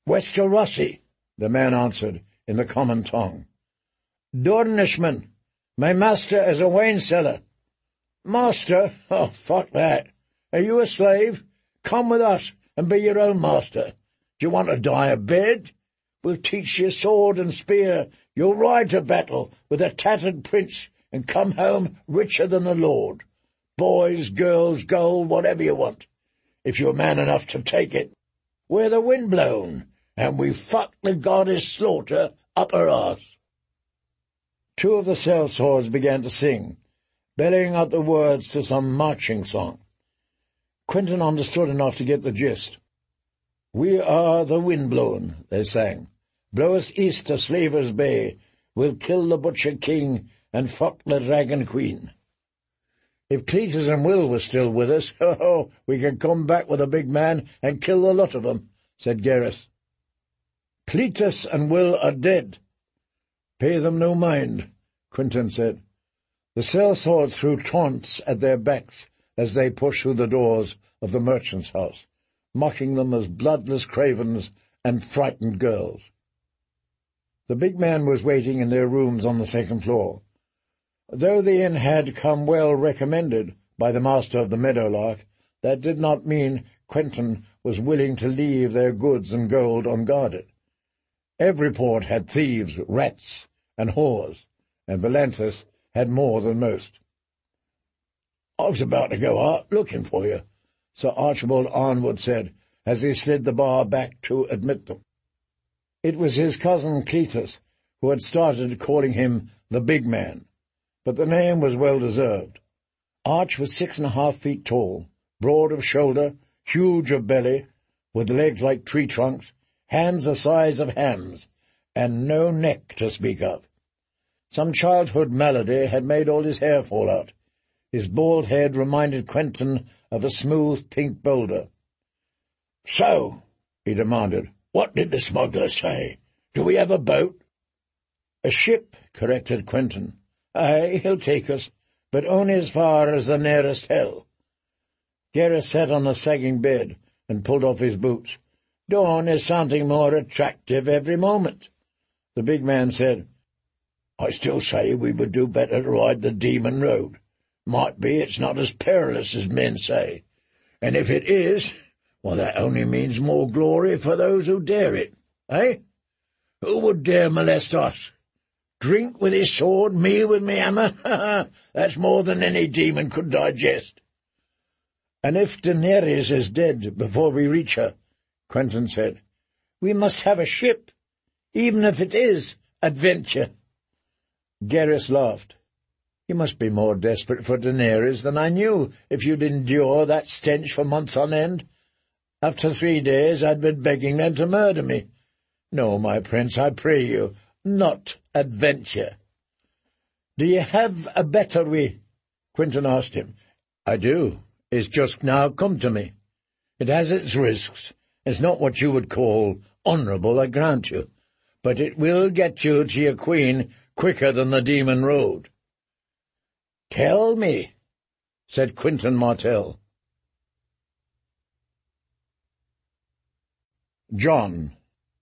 Wester Rossi, the man answered in the common tongue. Dornishman, my master is a wine cellar. Master? Oh, fuck that. Are you a slave? Come with us and be your own master. Do you want to die of bed? We'll teach you sword and spear. You'll ride to battle with a tattered prince and come home richer than the Lord. Boys, girls, gold, whatever you want, if you're man enough to take it. We're the Windblown, and we fuck the goddess Slaughter up her arse. Two of the sellswords began to sing, bellying out the words to some marching song. Quentin understood enough to get the gist. We are the Windblown, they sang. Blow us east to Slaver's Bay. We'll kill the Butcher King and fuck the Dragon Queen. If Cletus and Will were still with us, we could come back with a big man and kill the lot of them, said Gareth. Cletus and Will are dead. Pay them no mind, Quentin said. The sellswords threw taunts at their backs as they pushed through the doors of the merchant's house, mocking them as bloodless cravens and frightened girls. The big man was waiting in their rooms on the second floor. Though the inn had come well recommended by the master of the Meadowlark, that did not mean Quentin was willing to leave their goods and gold unguarded. Every port had thieves, rats, and whores, and Volantis had more than most. I was about to go out looking for you, Sir Archibald Arnwood said, as he slid the bar back to admit them. It was his cousin Cletus who had started calling him the big man, but the name was well-deserved. Arch was 6.5 feet tall, broad of shoulder, huge of belly, with legs like tree trunks, hands the size of hams, and no neck to speak of. Some childhood malady had made all his hair fall out. His bald head reminded Quentin of a smooth pink boulder. So, he demanded, what did the smuggler say? Do we have a boat? A ship, corrected Quentin. Aye, he'll take us, but only as far as the nearest hell. Gareth sat on a sagging bed and pulled off his boots. Dawn is sounding more attractive every moment. The big man said, I still say we would do better to ride the Demon Road. Might be it's not as perilous as men say. And if it is, well, that only means more glory for those who dare it, eh? Who would dare molest us? Drink with his sword, me with me hammer? That's more than any demon could digest. And if Daenerys is dead before we reach her, Quentin said, we must have a ship, even if it is adventure. Gareth laughed. You must be more desperate for Daenerys than I knew if you'd endure that stench for months on end. After 3 days I'd been begging them to murder me. No, my prince, I pray you, not adventure. Do you have a better way? Quentin asked him. I do. It's just now come to me. It has its risks. It's not what you would call honourable, I grant you, but it will get you to your queen quicker than the Demon Road. Tell me, said Quentin Martell. John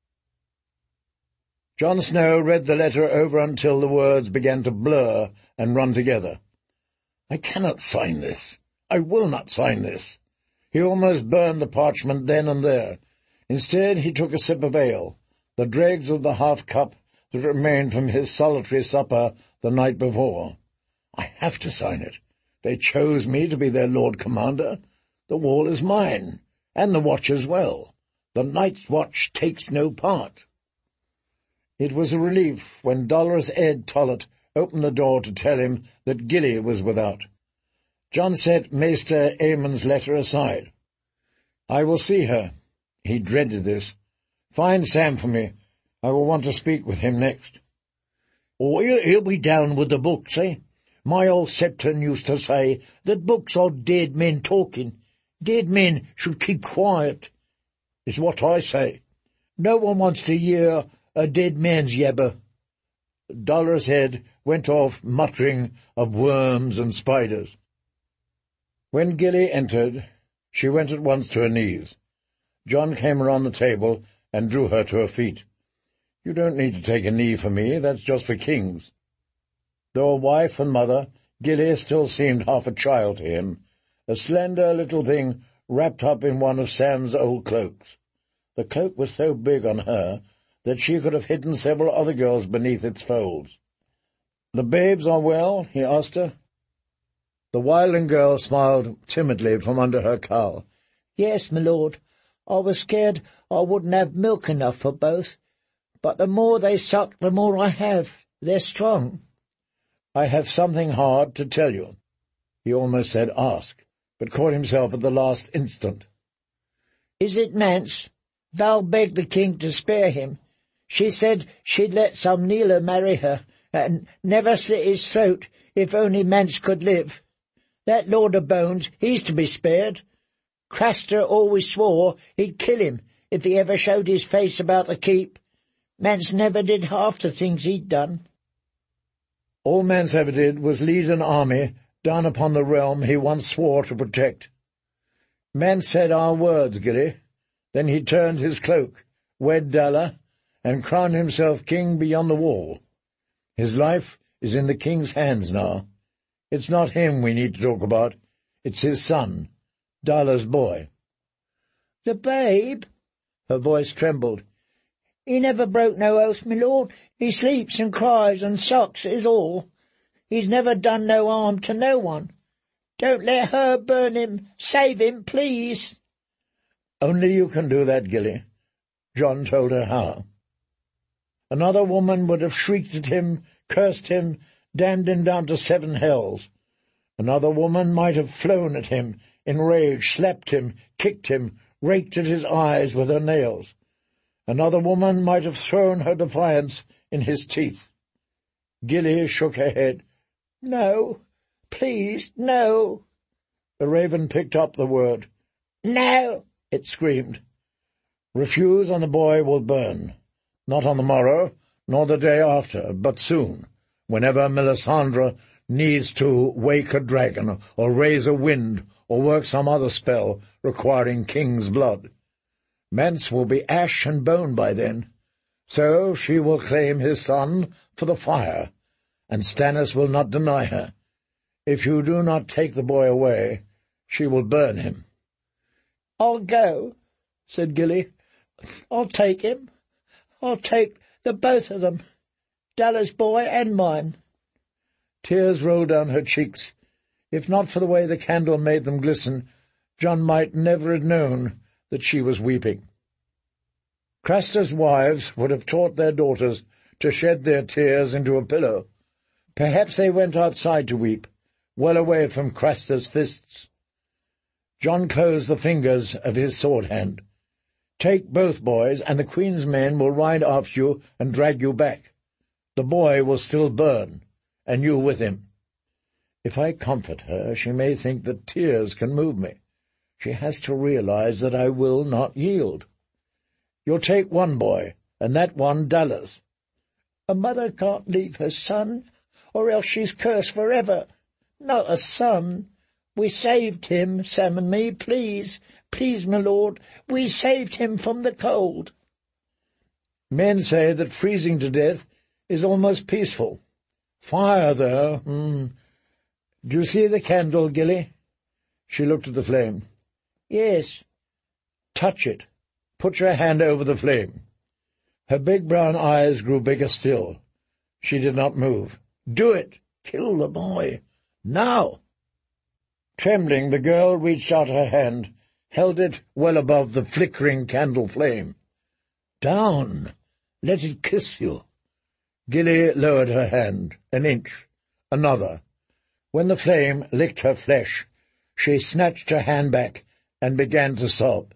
Snow read the letter over until the words began to blur and run together. I cannot sign this. I will not sign this. He almost burned the parchment then and there. Instead, he took a sip of ale, the dregs of the half-cup that remained from his solitary supper the night before. I have to sign it. They chose me to be their Lord Commander. The wall is mine, and the watch as well. The Night's Watch takes no part. It was a relief when Dolorous Ed Tollett opened the door to tell him that Gilly was without. John set Maester Aemon's letter aside. I will see her. He dreaded this. Find Sam for me. I will want to speak with him next. Oh, he'll be down with the books, eh? My old Septon used to say that books are dead men talking. Dead men should keep quiet. It's what I say. No one wants to hear a dead man's yabber. Dolorous Ed went off muttering of worms and spiders. When Gilly entered, she went at once to her knees. John came around the table and drew her to her feet. "You don't need to take a knee for me, that's just for kings." Though a wife and mother, Gilly still seemed half a child to him, a slender little thing wrapped up in one of Sam's old cloaks. The cloak was so big on her that she could have hidden several other girls beneath its folds. "The babes are well?" he asked her. The Wildling girl smiled timidly from under her cowl. "Yes, my lord. I was scared I wouldn't have milk enough for both, but the more they suck, the more I have. They're strong." "I have something hard to tell you." He almost said ask, but caught himself at the last instant. "Is it Mance? Val begged the king to spare him. She said she'd let some kneeler marry her, and never slit his throat if only Mance could live. That Lord of Bones, he's to be spared. Craster always swore he'd kill him if he ever showed his face about the keep. Mance never did half the things he'd done." "All Mance ever did was lead an army down upon the realm he once swore to protect. Mance said our words, Gilly. Then he turned his cloak, wed Dalla, and crowned himself king beyond the wall. His life is in the king's hands now. It's not him we need to talk about. It's his son, Dalla's boy." "The babe?" Her voice trembled. "He never broke no oath, my lord. He sleeps and cries and sucks is all. He's never done no harm to no one. Don't let her burn him. Save him, please." "Only you can do that, Gilly." John told her how. Another woman would have shrieked at him, cursed him, damned him down to 7 hells. Another woman might have flown at him, in rage, slapped him, kicked him, raked at his eyes with her nails. Another woman might have thrown her defiance in his teeth. Gilly shook her head. "No, please, no." The raven picked up the word. "No," it screamed. "Refuse and the boy will burn. Not on the morrow, nor the day after, but soon, whenever Melisandre needs to wake a dragon, or raise a wind, or work some other spell requiring king's blood. Mance will be ash and bone by then, so she will claim his son for the fire, and Stannis will not deny her. If you do not take the boy away, she will burn him." "I'll go," said Gilly. "I'll take him. I'll take the both of them, Dalla's boy and mine." Tears rolled down her cheeks. If not for the way the candle made them glisten, John might never have known that she was weeping. Craster's wives would have taught their daughters to shed their tears into a pillow. Perhaps they went outside to weep, well away from Craster's fists. John closed the fingers of his sword hand. "Take both boys, and the Queen's men will ride after you and drag you back. The boy will still burn, and you with him. If I comfort her, she may think that tears can move me. She has to realize that I will not yield. You'll take one boy, and that one Dalla's." "A mother can't leave her son, or else she's cursed forever. Not a son. We saved him, Sam and me, please, please, my lord. We saved him from the cold." "Men say that freezing to death is almost peaceful. Fire, though, Do you see the candle, Gilly?" She looked at the flame. "Yes." "Touch it. Put your hand over the flame." Her big brown eyes grew bigger still. She did not move. "Do it! Kill the boy! Now!" Trembling, the girl reached out her hand, held it well above the flickering candle flame. "Down! Let it kiss you." Gilly lowered her hand, an inch, another. When the flame licked her flesh, she snatched her hand back and began to sob.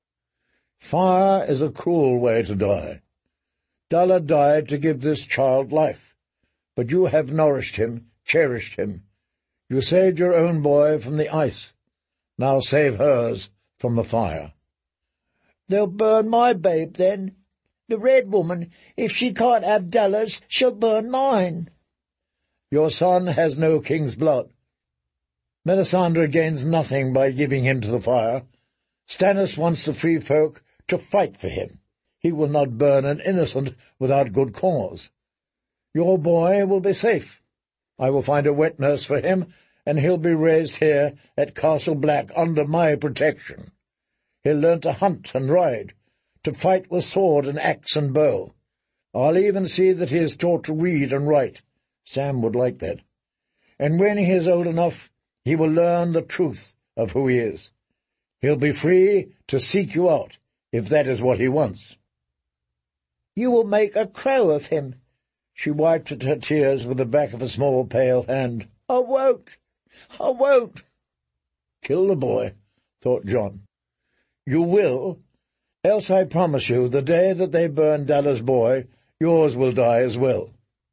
Fire is a cruel way to die. Dalla died to give this child life, but you have nourished him, cherished him. You saved your own boy from the ice. Now save hers from the fire. "They'll burn my babe, then. The Red Woman, if she can't have Dalla's, she'll burn mine." "Your son has no king's blood. Melisandre gains nothing by giving him to the fire. Stannis wants the free folk to fight for him. He will not burn an innocent without good cause. Your boy will be safe. I will find a wet nurse for him, and he'll be raised here at Castle Black under my protection. He'll learn to hunt and ride, to fight with sword and axe and bow. I'll even see that he is taught to read and write. Sam would like that. And when he is old enough, he will learn the truth of who he is. He'll be free to seek you out, if that is what he wants. You will make a crow of him. She wiped at her tears with the back of a small pale hand. I won't. I won't. Kill the boy, thought John. You will, else I promise you the day that they burn Dalla's boy, yours will die as well.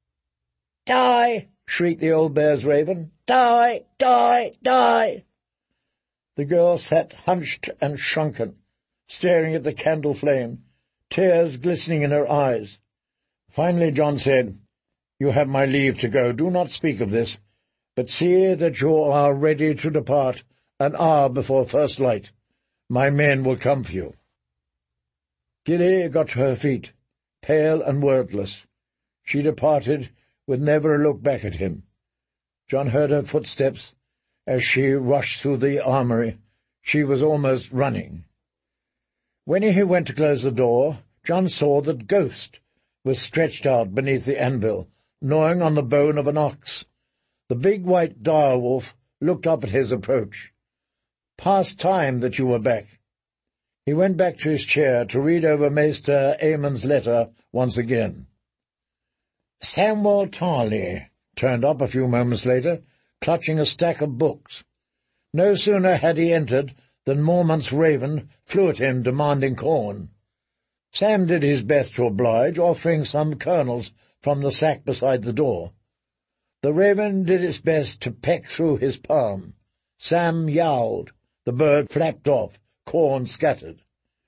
Die, shrieked the old bear's raven. Die, die, die. The girl sat hunched and shrunken, staring at the candle flame, tears glistening in her eyes. Finally John said, You have my leave to go. Do not speak of this, but see that you are ready to depart an hour before first light. My men will come for you. Gilly got to her feet, pale and wordless. She departed with never a look back at him. John heard her footsteps as she rushed through the armoury. She was almost running. When he went to close the door, John saw that Ghost was stretched out beneath the anvil, gnawing on the bone of an ox. The big white direwolf looked up at his approach. Past time that you were back. He went back to his chair to read over Maester Aemon's letter once again. Samuel Tarley turned up a few moments later, clutching a stack of books. No sooner had he entered than Mormont's raven flew at him, demanding corn. Sam did his best to oblige, offering some kernels from the sack beside the door. The raven did its best to peck through his palm. Sam yowled. The bird flapped off, corn scattered.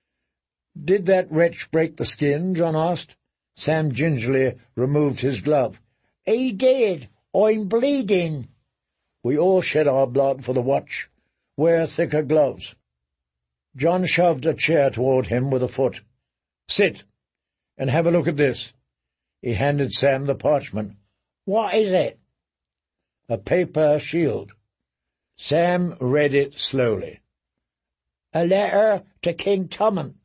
"Did that wretch break the skin?" John asked. Sam gingerly removed his glove. "He did. I'm bleeding." "We all shed our blood for the watch. Wear thicker gloves." John shoved a chair toward him with a foot. "Sit, and have a look at this." He handed Sam the parchment. "What is it?" "A paper shield." Sam read it slowly. "A letter to King Tommen."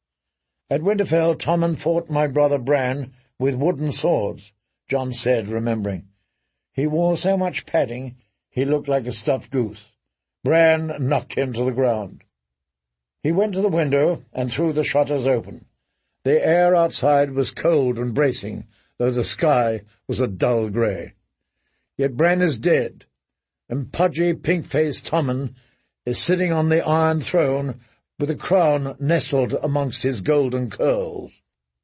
"At Winterfell, Tommen fought my brother Bran with wooden swords," John said, remembering. "He wore so much padding he looked like a stuffed goose. Bran knocked him to the ground." He went to the window and threw the shutters open. The air outside was cold and bracing, though the sky was a dull grey. Yet Bran is dead, and pudgy, pink-faced Tommen is sitting on the iron throne with a crown nestled amongst his golden curls.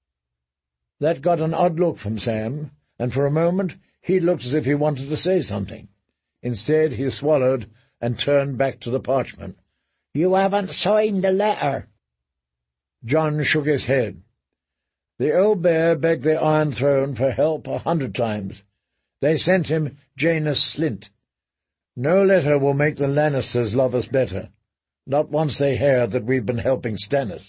That got an odd look from Sam, and for a moment he looked as if he wanted to say something. Instead he swallowed and turned back to the parchment. "You haven't signed the letter." John shook his head. The old bear begged the Iron Throne for help 100 times. They sent him Janos Slynt. No letter will make the Lannisters love us better, not once they hear that we've been helping Stannis.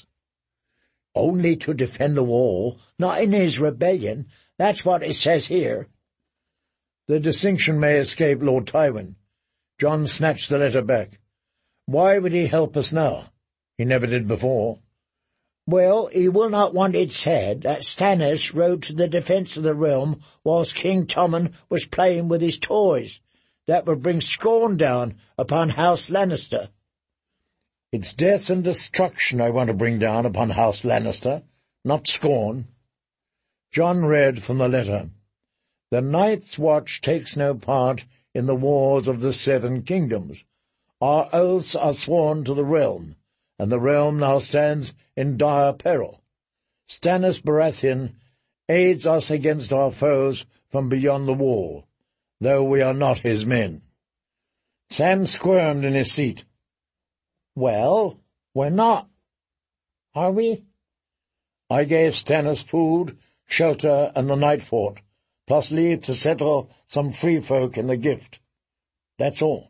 "Only to defend the wall, not in his rebellion. That's what it says here." "The distinction may escape Lord Tywin." John snatched the letter back. "Why would he help us now? He never did before." "Well, he will not want it said that Stannis rode to the defence of the realm whilst King Tommen was playing with his toys. That would bring scorn down upon House Lannister." "It's death and destruction I want to bring down upon House Lannister, not scorn." John read from the letter. "The Night's Watch takes no part in the wars of the 7 kingdoms. Our oaths are sworn to the realm, and the realm now stands in dire peril. Stannis Baratheon aids us against our foes from beyond the wall, though we are not his men." Sam squirmed in his seat. "Well, we're not, are we?" "I gave Stannis food, shelter, and the night fort, plus leave to settle some free folk in the gift. That's all."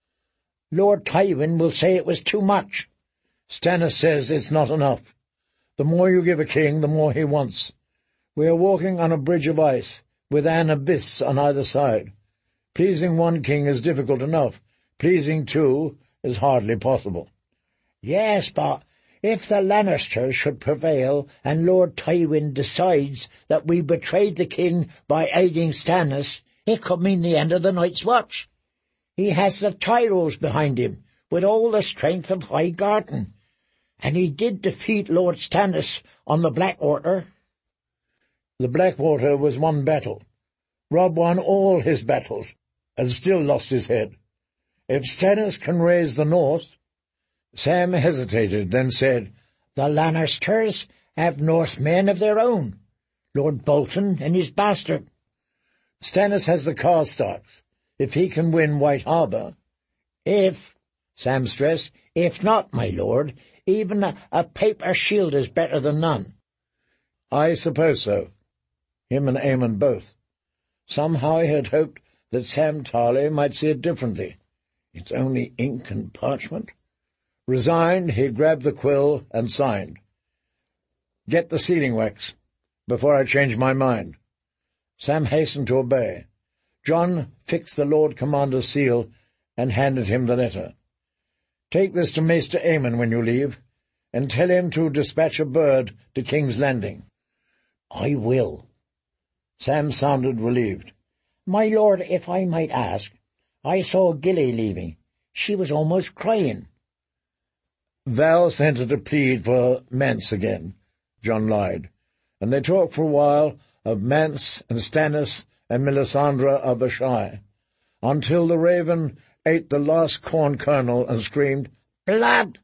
"Lord Tywin will say it was too much." "Stannis says it's not enough. The more you give a king, the more he wants. We are walking on a bridge of ice, with an abyss on either side. Pleasing one king is difficult enough. Pleasing two is hardly possible. Yes, but if the Lannisters should prevail, and Lord Tywin decides that we betrayed the king by aiding Stannis, it could mean the end of the Night's Watch. He has the Tyrells behind him, with all the strength of Highgarden. And he did defeat Lord Stannis on the Blackwater. The Blackwater was one battle. Robb won all his battles, and still lost his head. If Stannis can raise the north— Sam hesitated, then said, The Lannisters have Northmen of their own, Lord Bolton and his bastard. Stannis has the Karstarks, if he can win White Harbour. If, Sam stressed, if not, my lord, even a paper shield is better than none. I suppose so. Him and Aemon both. Somehow I had hoped that Sam Tarly might see it differently. It's only ink and parchment. Resigned, he grabbed the quill and signed. Get the sealing wax, before I change my mind. Sam hastened to obey. Jon fixed the Lord Commander's seal and handed him the letter. Take this to Maester Aemon when you leave, and tell him to dispatch a bird to King's Landing. I will. Sam sounded relieved. My lord, if I might ask, I saw Gilly leaving. She was almost crying. Val sent her to plead for Mance again, Jon lied, and they talked for a while of Mance and Stannis and Melisandre of the Shire, until the raven ate the last corn kernel and screamed, Blood!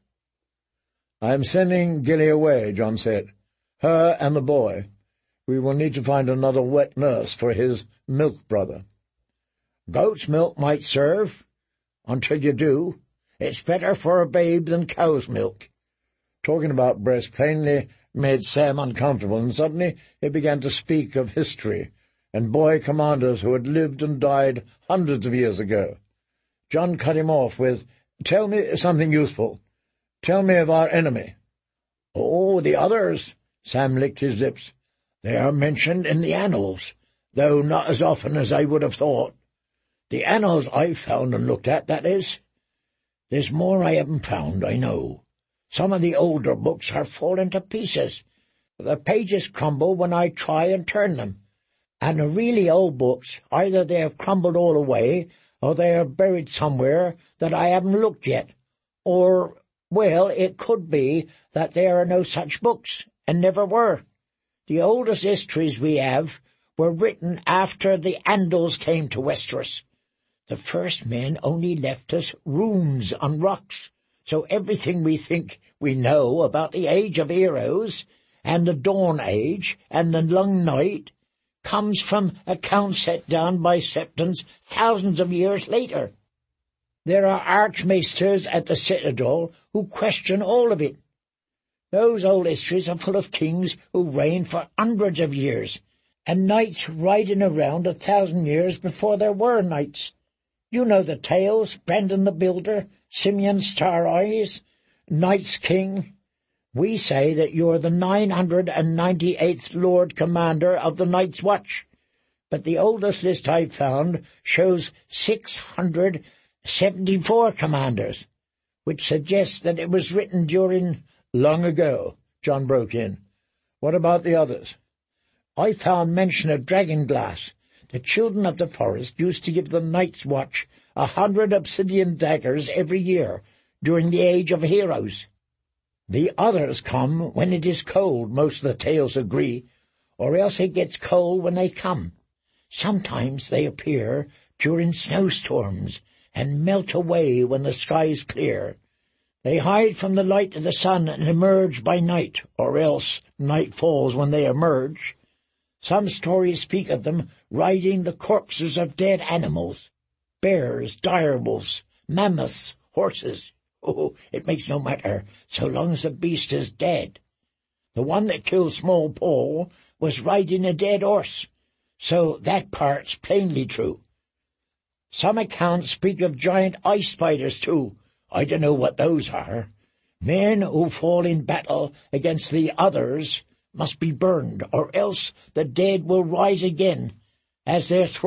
I am sending Gilly away, Jon said. Her and the boy. We will need to find another wet nurse for his milk brother. Goat's milk might serve. Until you do, it's better for a babe than cow's milk. Talking about breast plainly made Sam uncomfortable, and suddenly he began to speak of history and boy commanders who had lived and died hundreds of years ago. Jon cut him off with, Tell me something useful. Tell me of our enemy. Oh, the others, Sam licked his lips. They are mentioned in the annals, though not as often as I would have thought. The annals I've found and looked at, that is. There's more I haven't found, I know. Some of the older books are falling to pieces. The pages crumble when I try and turn them. And the really old books, either they have crumbled all away, or they are buried somewhere that I haven't looked yet. Or, well, it could be that there are no such books, and never were. The oldest histories we have were written after the Andals came to Westeros. The first men only left us runes on rocks, so everything we think we know about the Age of Heroes, and the Dawn Age, and the Long Night, comes from accounts set down by Septons thousands of years later. There are archmaesters at the Citadel who question all of it. Those old histories are full of kings who reigned for hundreds of years, and knights riding around 1,000 years before there were knights. You know the tales, Brendan the Builder, Simeon Star-Eyes, Night's King. We say that you're the 998th Lord Commander of the Night's Watch, but the oldest list I've found shows 674 commanders, which suggests that it was written during— Long ago, Jon broke in. What about the others? I found mention of Dragonglass. The children of the forest used to give the Night's Watch 100 obsidian daggers every year during the Age of Heroes. The others come when it is cold, most of the tales agree, or else it gets cold when they come. Sometimes they appear during snowstorms and melt away when the sky is clear. They hide from the light of the sun and emerge by night, or else night falls when they emerge. Some stories speak of them riding the corpses of dead animals, bears, direwolves, mammoths, horses. Oh, it makes no matter, so long as the beast is dead. The one that killed Small Paul was riding a dead horse, so that part's plainly true. Some accounts speak of giant ice spiders, too. I don't know what those are, Men who fall in battle against the others must be burned, or else the dead will rise again, as their